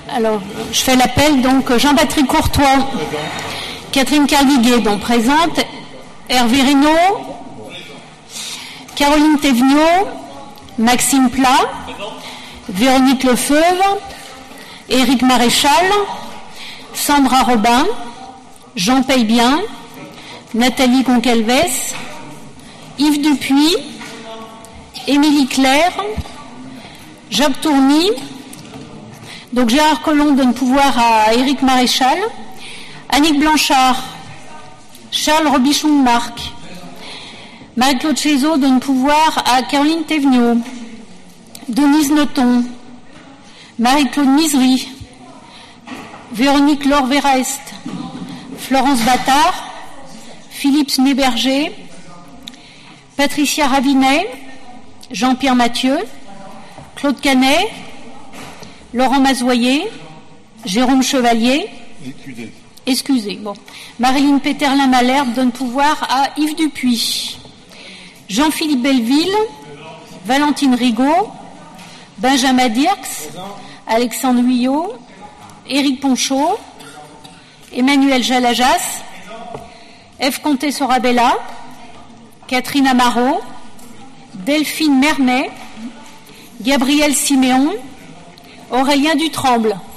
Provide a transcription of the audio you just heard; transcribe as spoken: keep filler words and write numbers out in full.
Alors, je fais l'appel, donc Jean-Patrick Courtois, Catherine Carliguet, donc présente, Hervé Reynaud, Caroline Thévenot, Maxime Plat, Véronique Lefeuve, Éric Maréchal, Sandra Robin, Jean Paye-Bien, Nathalie Concalves, Yves Dupuis, Émilie Claire, Jacques Tourny, donc Gérard Collomb donne pouvoir à Éric Maréchal, Annick Blanchard, Charles Robichon-Marc, Marie-Claude Chézot donne pouvoir à Caroline Thévenot, Denise Nothomb, Marie-Claude Misery, Véronique Laure Verest, Florence Battard, Philippe Snéberger, Patricia Ravinet, Jean-Pierre Mathieu, Claude Canet, Laurent Mazoyer, Jérôme Chevalier, Excusez. excusez, bon, Marilyn Péterlin-Malherbe donne pouvoir à Yves Dupuis, Jean-Philippe Belleville, Valentine Rigaud, Benjamin Dirks, Alexandre Huyot, Éric Ponchot, Emmanuel Jalajas, Ève Comté-Sorabella, Catherine Amaro, Delphine Mermet, Gabriel Siméon, Aurélien Dutremble.